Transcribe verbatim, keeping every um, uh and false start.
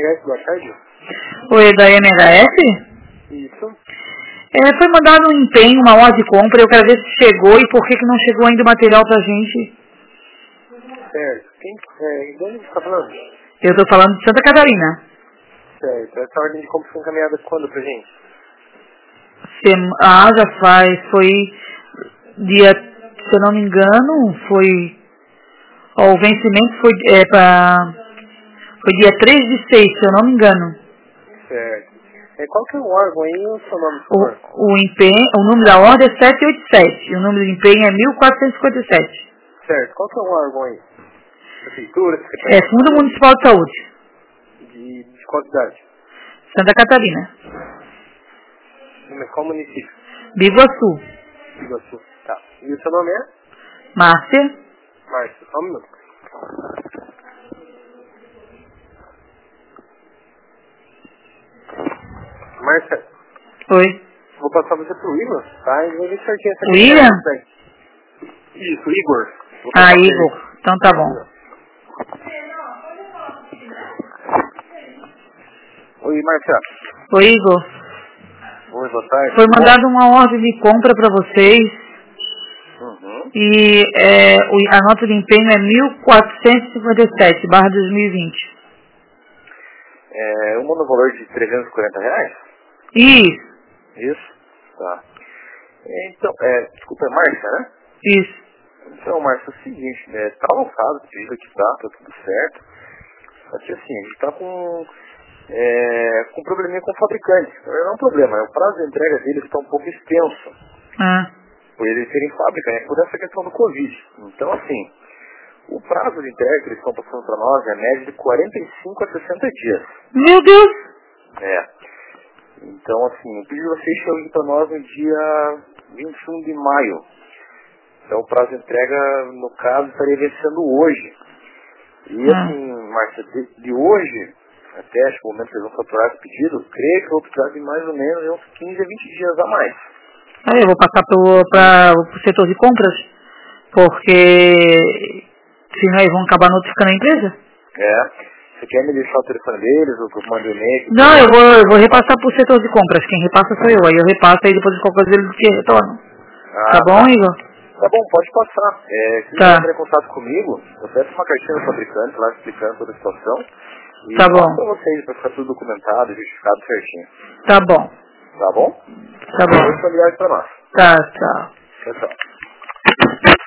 M H S, boa tarde. Oi, da M H S? Isso. É, foi mandado um empenho, uma ordem de compra, eu quero ver se chegou e por que, que não chegou ainda o material pra gente. Certo. Quem, é, de onde você está falando? Eu tô falando de Santa Catarina. Certo. Essa ordem de compra foi encaminhada quando pra gente? Sem- Ah, já faz, foi dia, se eu não me engano, foi, ó, o vencimento foi, é, pra, foi dia três de seis, se eu não me engano. Certo. É, qual que é o órgão aí e o seu nome, por favor? O, o empenho, o número da ordem é sete oito sete, e o número de empenho é mil quatrocentos e cinquenta e sete. Certo. Qual que é o órgão aí? Prefeitura, É Secretaria de Fundo Saúde? Municipal de Saúde, De, de qual cidade? Santa Catarina, Mas qual município? Biguaçu, Iguaçu. Tá. E o seu nome é? Márcia. Márcio. Só um minuto. Márcia, Oi. vou passar você pro Igor, tá? E vou ver certinho essa William? questão. Isso, Igor. Vou Ah, passar pra ele. Igor. Então tá bom. Oi, Márcia. Oi, Igor. Oi, boa tarde. Foi Tudo mandada uma ordem de compra para vocês bom? Uhum. e é, o- a nota de empenho é mil quatrocentos e cinquenta e sete barra dois mil e vinte. É, uma no valor de trezentos e quarenta reais? Isso, Isso? Tá. É, então, é, desculpa, é Márcia, né? isso. Então, Márcia, é o seguinte, né? Tá lançado, o pedido aqui tá, tá tudo certo. Só que assim, a gente tá com, é, com um probleminha com o fabricante. Não é um problema, né? O prazo de entrega deles está um pouco extenso. Ah, Por eles serem fábrica, né? Por essa questão do Covid. Então, assim, o prazo de entrega que eles estão passando para nós é a média de quarenta e cinco a sessenta dias. meu Deus! É. Então, assim, o pedido de vocês chegou para nós no dia vinte e um de maio. Então, o prazo de entrega, no caso, estaria vencendo hoje. E, Ah. assim, Márcia, de, de hoje, até acho que o momento que eles vão faturar esse pedido, creio que eu vou precisar de mais ou menos uns quinze a vinte dias a mais. Aí eu vou passar para o setor de compras, porque senão eles vão acabar notificando a empresa. É. Você quer me deixar o telefone deles, ou que eu mando um e-mail? Não, eu vou, eu vou repassar para o setor de compras. Quem repassa sou eu. Aí eu repasso e depois de qualquer coisa eles te retornam. Ah, Tá bom, Igor? Tá bom, pode passar. É, se Tá. entrar em contato comigo, eu peço uma cartinha do fabricante lá explicando toda a situação. E Tá passo bom. pra vocês, pra ficar tudo documentado, justificado certinho. Tá bom. Tá bom? Tá bom. Muito obrigado pra nós. Tá, tchau. Tchau, tchau.